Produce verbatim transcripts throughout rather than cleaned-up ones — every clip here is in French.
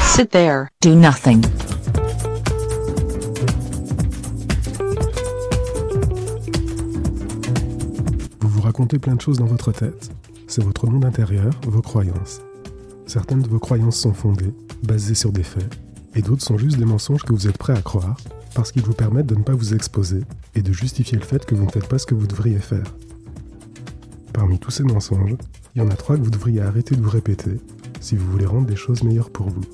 Sit there. Do nothing. Vous vous racontez plein de choses dans votre tête. C'est votre monde intérieur, vos croyances. Certaines de vos croyances sont fondées, basées sur des faits, et d'autres sont juste des mensonges que vous êtes prêts à croire, parce qu'ils vous permettent de ne pas vous exposer et de justifier le fait que vous ne faites pas ce que vous devriez faire. Parmi tous ces mensonges, il y en a trois que vous devriez arrêter de vous répéter si vous voulez rendre les choses meilleures pour vous.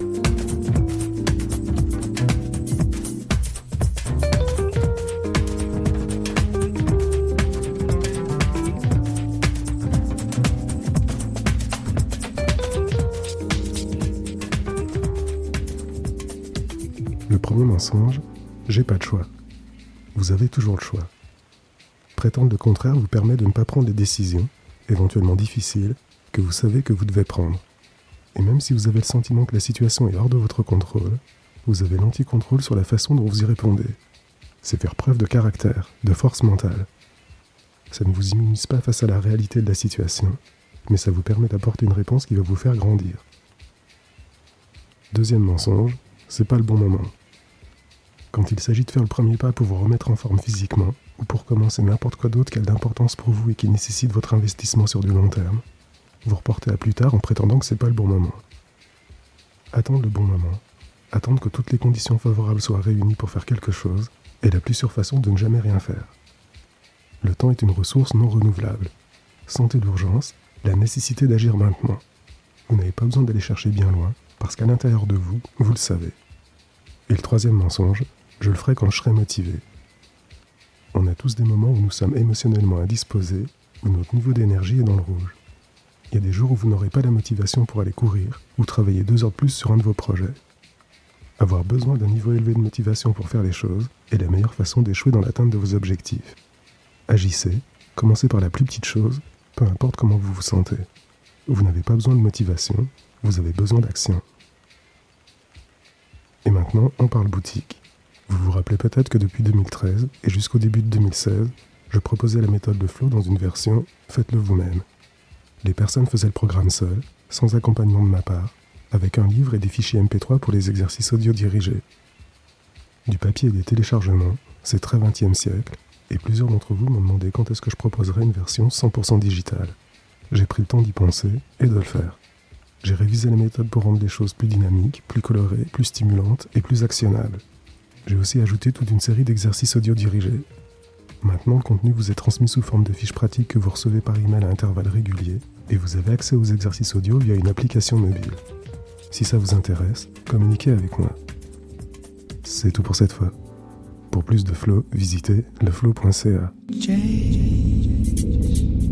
Le premier mensonge, j'ai pas de choix. Vous avez toujours le choix. Prétendre le contraire vous permet de ne pas prendre les décisions, éventuellement difficiles, que vous savez que vous devez prendre. Et même si vous avez le sentiment que la situation est hors de votre contrôle, vous avez l'anti-contrôle sur la façon dont vous y répondez. C'est faire preuve de caractère, de force mentale. Ça ne vous immunise pas face à la réalité de la situation, mais ça vous permet d'apporter une réponse qui va vous faire grandir. Deuxième mensonge, c'est pas le bon moment. Quand il s'agit de faire le premier pas pour vous remettre en forme physiquement, ou pour commencer n'importe quoi d'autre qui a d'importance pour vous et qui nécessite votre investissement sur du long terme, vous reportez à plus tard en prétendant que c'est pas le bon moment. Attendre le bon moment, attendre que toutes les conditions favorables soient réunies pour faire quelque chose, est la plus sûre façon de ne jamais rien faire. Le temps est une ressource non renouvelable. Sentez l'urgence, la nécessité d'agir maintenant. Vous n'avez pas besoin d'aller chercher bien loin, parce qu'à l'intérieur de vous, vous le savez. Et le troisième mensonge, je le ferai quand je serai motivé. On a tous des moments où nous sommes émotionnellement indisposés, où notre niveau d'énergie est dans le rouge. Il y a des jours où vous n'aurez pas la motivation pour aller courir ou travailler deux heures de plus sur un de vos projets. Avoir besoin d'un niveau élevé de motivation pour faire les choses est la meilleure façon d'échouer dans l'atteinte de vos objectifs. Agissez, commencez par la plus petite chose, peu importe comment vous vous sentez. Vous n'avez pas besoin de motivation, vous avez besoin d'action. Et maintenant, on parle boutique. Vous vous rappelez peut-être que depuis deux mille treize et jusqu'au début de deux mille seize, je proposais la méthode de Flow dans une version « Faites-le vous-même ». Les personnes faisaient le programme seules, sans accompagnement de ma part, avec un livre et des fichiers M P trois pour les exercices audio dirigés. Du papier et des téléchargements, c'est très vingtième siècle, et plusieurs d'entre vous m'ont demandé quand est-ce que je proposerais une version cent pour cent digitale. J'ai pris le temps d'y penser et de le faire. J'ai révisé la méthode pour rendre les choses plus dynamiques, plus colorées, plus stimulantes et plus actionnables. J'ai aussi ajouté toute une série d'exercices audio dirigés. Maintenant, le contenu vous est transmis sous forme de fiches pratiques que vous recevez par email à intervalles réguliers et vous avez accès aux exercices audio via une application mobile. Si ça vous intéresse, communiquez avec moi. C'est tout pour cette fois. Pour plus de flow, visitez leflow point c a.